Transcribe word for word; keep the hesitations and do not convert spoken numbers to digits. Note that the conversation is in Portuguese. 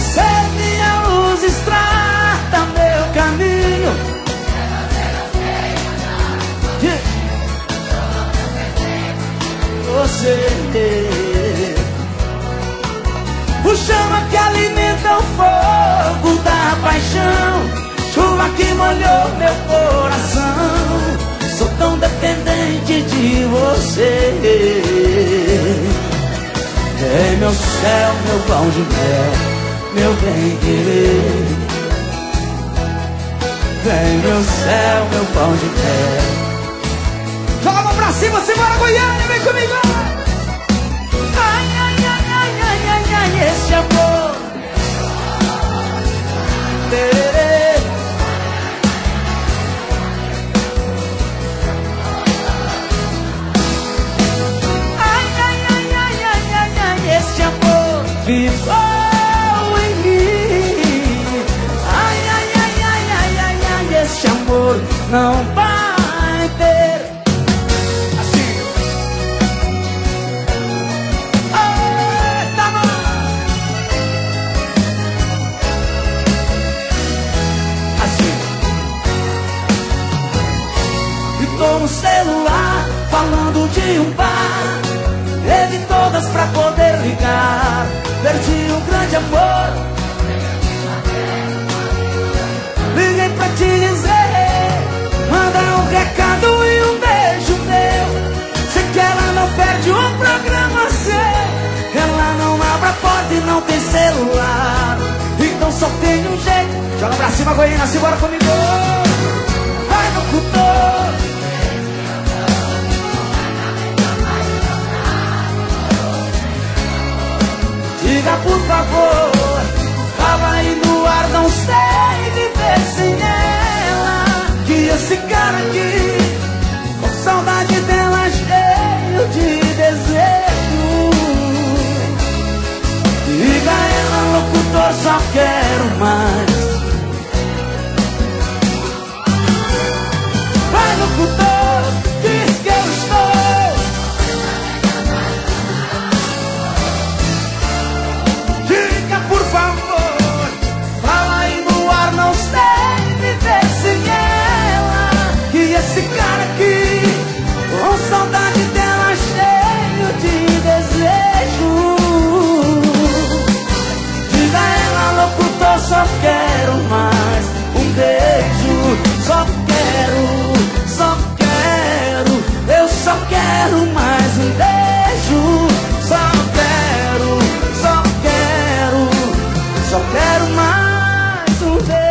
ser minha luz, estrada meu caminho. Yeah. Você, o chama que alimenta o fogo da paixão, chuva que molhou meu coração. Sou tão dependente de você. É meu céu, meu pão de mel, meu bem-querer. Vem meu céu, meu pão de mel. Joga a mão pra cima, simbora Goiânia, vem comigo. Ai, ai, ai, ai, ai, ai, ai, esse amor. Ai, ai, ai, ai, ai, ai, ai, esse amor ficou em mim. Ai, ai, ai, ai, ai, ai, ai, esse amor não vai ter. Assim. Eita, mano. Assim. E tô no celular falando de um bar, teve todas pra poder ligar. Perdi um grande amor, liguei pra te dizer, manda um recado e um beijo meu. Sei que ela não perde um programa seu, ela não abre a porta e não tem celular, então só tem um jeito. Joga pra cima, Goiânia, simbora comigo. Vai no cultor. Diga por favor, tava aí no ar, não sei viver sem ela. Que esse cara aqui, com saudade dela, cheio de desejo. Diga ela, locutor, só quero mais. Vai, locutor, diz que eu estou. Por favor, fala aí no ar, não sei viver sem ela. E esse cara aqui, com saudade dela, cheio de desejo. Diga ela, locutor, só quero mais um beijo. Só quero, só quero, eu só quero mais um beijo. Só quero, só quero, só quero mais um beijo.